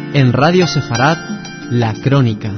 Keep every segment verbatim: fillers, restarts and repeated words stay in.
En Radio Sefarad, La Crónica.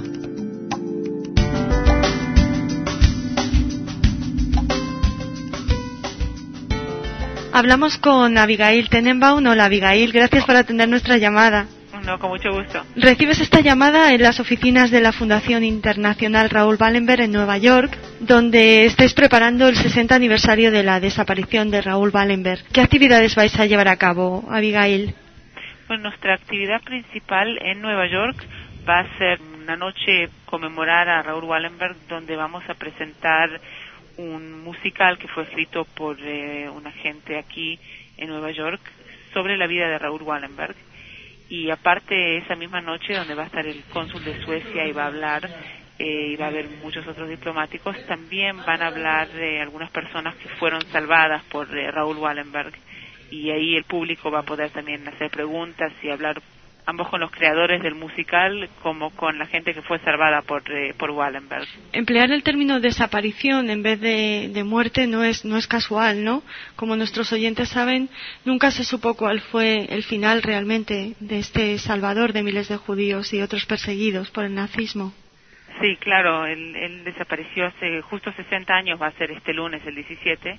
Hablamos con Abigail Tenenbaum. Hola Abigail, gracias por atender nuestra llamada. No, con mucho gusto. Recibes esta llamada en las oficinas de la Fundación Internacional Raoul Wallenberg en Nueva York, donde estáis preparando el sesenta aniversario de la desaparición de Raoul Wallenberg. ¿Qué actividades vais a llevar a cabo, Abigail? Pues nuestra actividad principal en Nueva York va a ser una noche conmemorar a Raoul Wallenberg, donde vamos a presentar un musical que fue escrito por eh, una gente aquí en Nueva York sobre la vida de Raoul Wallenberg. Y aparte, esa misma noche, donde va a estar el cónsul de Suecia y va a hablar, eh, y va a haber muchos otros diplomáticos, también van a hablar de algunas personas que fueron salvadas por eh, Raoul Wallenberg. Y ahí el público va a poder también hacer preguntas y hablar ambos con los creadores del musical como con la gente que fue salvada por eh, por Wallenberg. Emplear el término desaparición en vez de, de muerte no es no es casual, ¿no? Como nuestros oyentes saben, nunca se supo cuál fue el final realmente de este salvador de miles de judíos y otros perseguidos por el nazismo. Sí, claro, él, él desapareció hace justo sesenta años, va a ser este lunes, el diecisiete,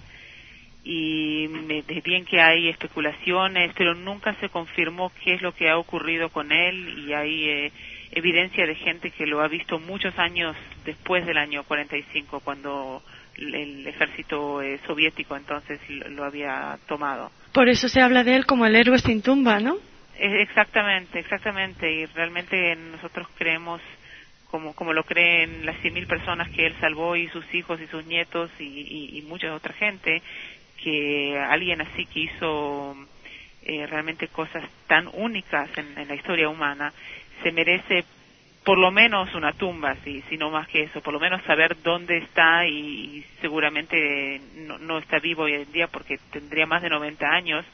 y es bien que hay especulaciones, pero nunca se confirmó qué es lo que ha ocurrido con él, y hay eh, evidencia de gente que lo ha visto muchos años después del año cuarenta y cinco, cuando el, el ejército eh, soviético entonces lo, lo había tomado. Por eso se habla de él como el héroe sin tumba, ¿no? Exactamente, exactamente, y realmente nosotros creemos, como como lo creen las cien mil personas que él salvó, y sus hijos y sus nietos y, y, y mucha otra gente, que alguien así que hizo eh, realmente cosas tan únicas en, en la historia humana se merece por lo menos una tumba, si, si no más que eso, por lo menos saber dónde está, y, y seguramente no, no está vivo hoy en día porque tendría más de noventa años,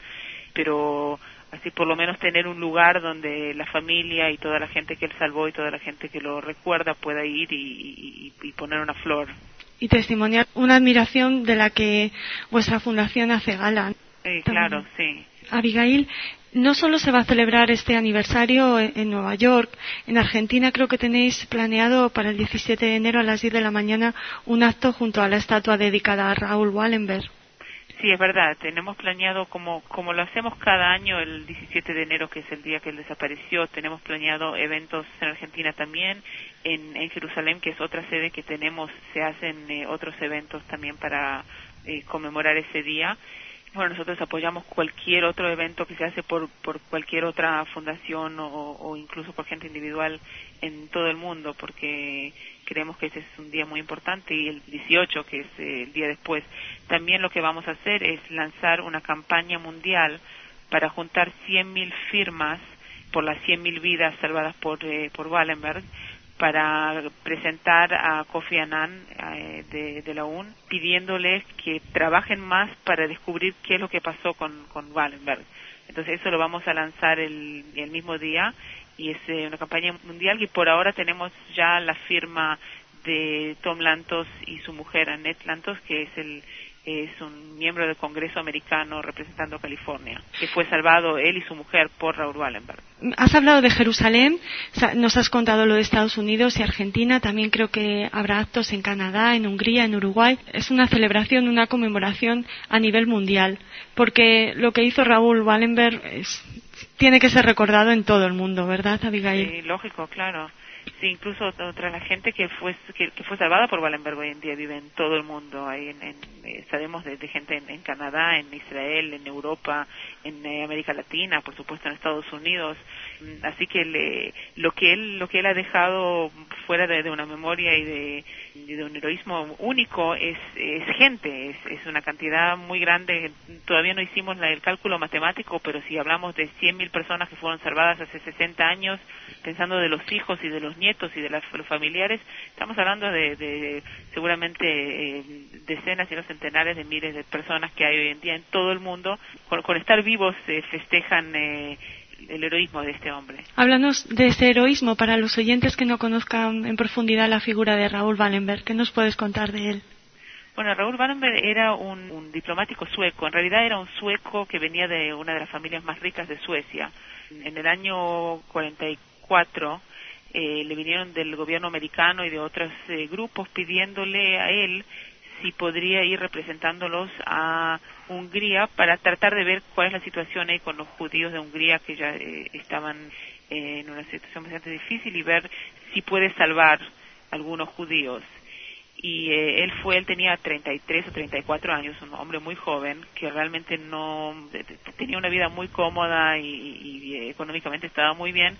pero así por lo menos tener un lugar donde la familia y toda la gente que él salvó y toda la gente que lo recuerda pueda ir y, y, y poner una flor. Y testimoniar una admiración de la que vuestra fundación hace gala. Eh, claro, sí. Abigail, no solo se va a celebrar este aniversario en Nueva York, en Argentina creo que tenéis planeado para el diecisiete de enero a las diez de la mañana un acto junto a la estatua dedicada a Raoul Wallenberg. Sí, es verdad, tenemos planeado, como como lo hacemos cada año el diecisiete de enero, que es el día que él desapareció, tenemos planeado eventos en Argentina también, en, en Jerusalén, que es otra sede que tenemos, se hacen eh, otros eventos también para eh, conmemorar ese día. Bueno, nosotros apoyamos cualquier otro evento que se hace por por cualquier otra fundación o, o incluso por gente individual en todo el mundo, porque creemos que ese es un día muy importante, y el dieciocho, que es eh, el día después, también lo que vamos a hacer es lanzar una campaña mundial para juntar cien mil firmas por las cien mil vidas salvadas por eh, por Wallenberg, para presentar a Kofi Annan eh, de, de la O N U, pidiéndoles que trabajen más para descubrir qué es lo que pasó con, con Wallenberg. Entonces eso lo vamos a lanzar el, el mismo día, y es eh, una campaña mundial, y por ahora tenemos ya la firma de Tom Lantos y su mujer Annette Lantos, que es el es un miembro del Congreso americano representando a California, que fue salvado él y su mujer por Raoul Wallenberg. Has hablado de Jerusalén, nos has contado lo de Estados Unidos y Argentina, también creo que habrá actos en Canadá, en Hungría, en Uruguay. Es una celebración, una conmemoración a nivel mundial, porque lo que hizo Raoul Wallenberg es, tiene que ser recordado en todo el mundo, ¿verdad, Abigail? Sí, lógico, claro. Sí, incluso otra la gente que fue que, que fue salvada por Wallenberg hoy en día vive en todo el mundo. Hay en, en, eh, sabemos de, de gente en, en Canadá, en Israel, en Europa, en eh, América Latina, por supuesto en Estados Unidos. Así que le, lo que él lo que él ha dejado fuera de, de una memoria y de, y de un heroísmo único es, es gente, es, es una cantidad muy grande. Todavía no hicimos la, el cálculo matemático, pero si hablamos de cien mil personas que fueron salvadas hace sesenta años, pensando de los hijos y de los nietos y de las, los familiares, estamos hablando de, de seguramente eh, decenas y no centenares de miles de personas que hay hoy en día en todo el mundo. Con, con estar vivos eh, festejan eh, el heroísmo de este hombre. Háblanos de ese heroísmo para los oyentes que no conozcan en profundidad la figura de Raoul Wallenberg. ¿Qué nos puedes contar de él? Bueno, Raoul Wallenberg era un, un diplomático sueco. En realidad era un sueco que venía de una de las familias más ricas de Suecia. En el año cuarenta y cuatro eh, le vinieron del gobierno americano y de otros eh, grupos pidiéndole a él si podría ir representándolos a Hungría para tratar de ver cuál es la situación ahí con los judíos de Hungría que ya eh, estaban eh, en una situación bastante difícil y ver si puede salvar a algunos judíos. Y eh, él fue, él tenía treinta y tres o treinta y cuatro años, un hombre muy joven que realmente no tenía una vida muy cómoda y, y, y económicamente estaba muy bien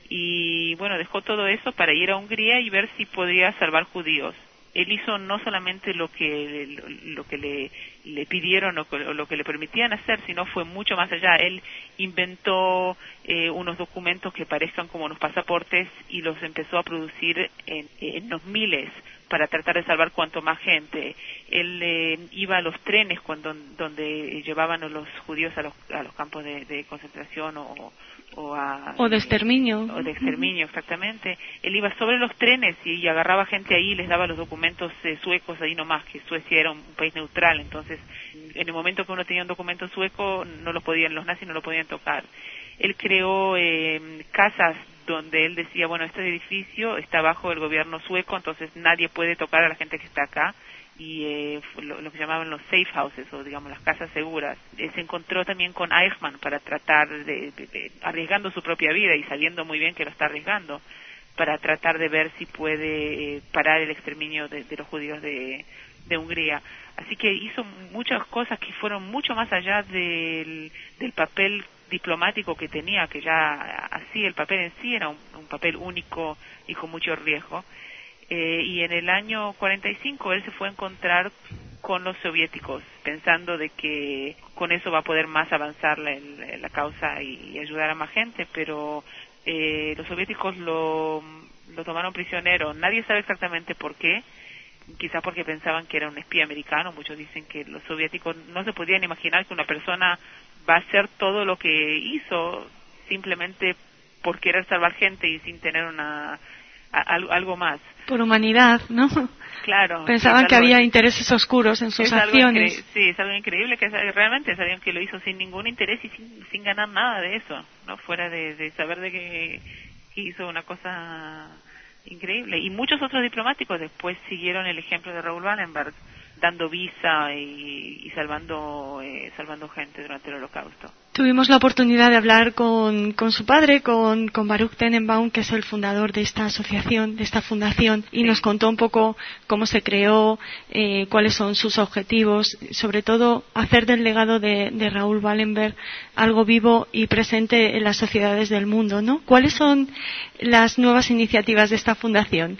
y bueno, dejó todo eso para ir a Hungría y ver si podía salvar judíos. Él hizo no solamente lo que lo que le, le pidieron o lo que le permitían hacer, sino fue mucho más allá. Él inventó eh, unos documentos que parezcan como unos pasaportes y los empezó a producir en, en los miles para tratar de salvar cuanto más gente. Él eh, iba a los trenes cuando donde llevaban a los judíos a los, a los campos de, de concentración o o, a, o de exterminio o de exterminio exactamente. Él iba sobre los trenes y, y agarraba gente ahí y les daba los documentos eh, suecos ahí nomás, que Suecia era un, un país neutral, entonces en el momento que uno tenía un documento sueco no lo podían, los nazis no lo podían tocar. Él creó eh, casas donde él decía, bueno, este edificio está bajo el gobierno sueco, entonces nadie puede tocar a la gente que está acá, y eh, lo, lo que llamaban los safe houses, o digamos las casas seguras. Eh, se encontró también con Eichmann para tratar de, de, de, arriesgando su propia vida y sabiendo muy bien que lo está arriesgando, para tratar de ver si puede eh, parar el exterminio de, de los judíos de, de Hungría. Así que hizo muchas cosas que fueron mucho más allá del, del papel diplomático que tenía, que ya así el papel en sí era un, un papel único y con mucho riesgo. Eh, y en el año cuarenta y cinco él se fue a encontrar con los soviéticos, pensando de que con eso va a poder más avanzar la, la causa y, y ayudar a más gente, pero eh, los soviéticos lo, lo tomaron prisionero. Nadie sabe exactamente por qué, quizás porque pensaban que era un espía americano. Muchos dicen que los soviéticos no se podían imaginar que una persona va a hacer todo lo que hizo simplemente por querer salvar gente y sin tener una a, algo más. Por humanidad, ¿no? Claro. Pensaban que había intereses oscuros en sus acciones. Sí, es algo increíble que realmente sabían que lo hizo sin ningún interés y sin, sin ganar nada de eso, ¿no? Fuera de, de saber de que, que hizo una cosa increíble. Y muchos otros diplomáticos después siguieron el ejemplo de Raoul Wallenberg, dando visa y, y salvando eh, salvando gente durante el Holocausto. Tuvimos la oportunidad de hablar con, con su padre, con, con Baruch Tenenbaum, que es el fundador de esta asociación, de esta fundación, y sí. Nos contó un poco cómo se creó, eh, cuáles son sus objetivos, sobre todo hacer del legado de, de Raoul Wallenberg algo vivo y presente en las sociedades del mundo, ¿no? ¿Cuáles son las nuevas iniciativas de esta fundación?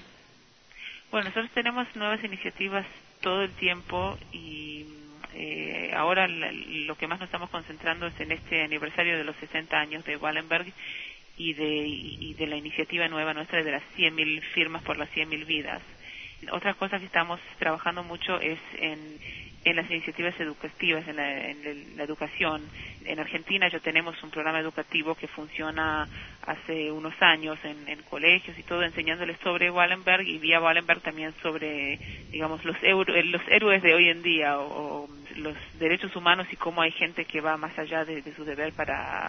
Bueno, nosotros tenemos nuevas iniciativas todo el tiempo y eh, ahora la, lo que más nos estamos concentrando es en este aniversario de los sesenta años de Wallenberg y de, y de la iniciativa nueva nuestra de las cien mil firmas por las cien mil vidas. Otra cosa que estamos trabajando mucho es en, en las iniciativas educativas, en la, en la educación. En Argentina ya tenemos un programa educativo que funciona hace unos años en, en colegios y todo, enseñándoles sobre Wallenberg y vía Wallenberg también sobre, digamos, los, euro, los héroes de hoy en día o, o los derechos humanos y cómo hay gente que va más allá de, de su deber para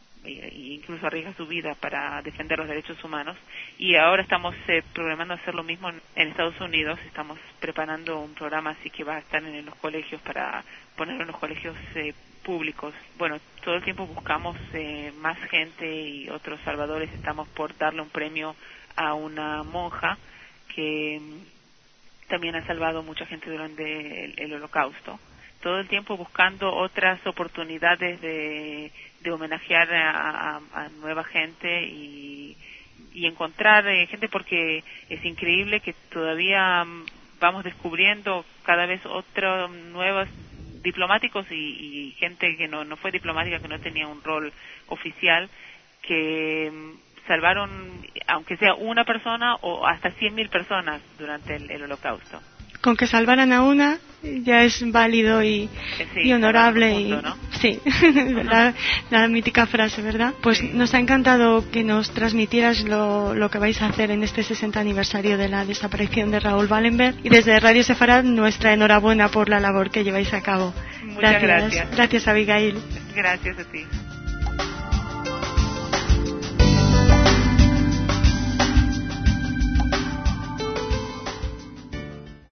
e incluso arriesga su vida para defender los derechos humanos. Y ahora estamos eh, programando hacer lo mismo en, en Estados Unidos. Estamos preparando un programa así que va a estar en, en los colegios, para ponerlo en los colegios eh, públicos. Bueno, todo el tiempo buscamos eh, más gente y otros salvadores. Estamos por darle un premio a una monja que mm, también ha salvado mucha gente durante el, el Holocausto. Todo el tiempo buscando otras oportunidades de, de homenajear a, a, a nueva gente y, y encontrar eh, gente, porque es increíble que todavía um, vamos descubriendo cada vez otros nuevos diplomáticos y, y gente que no, no fue diplomática, que no tenía un rol oficial, que um, salvaron, aunque sea una persona o hasta cien mil personas durante el, el Holocausto. Con que salvaran a una ya es válido y, sí, y honorable. Mundo, y, ¿no? Sí, la, la mítica frase, ¿verdad? Pues sí. Nos ha encantado que nos transmitieras lo, lo que vais a hacer en este sesenta aniversario de la desaparición de Raoul Wallenberg, y desde Radio Sefarad nuestra enhorabuena por la labor que lleváis a cabo. Muchas gracias. Gracias, gracias Abigail. Gracias a ti.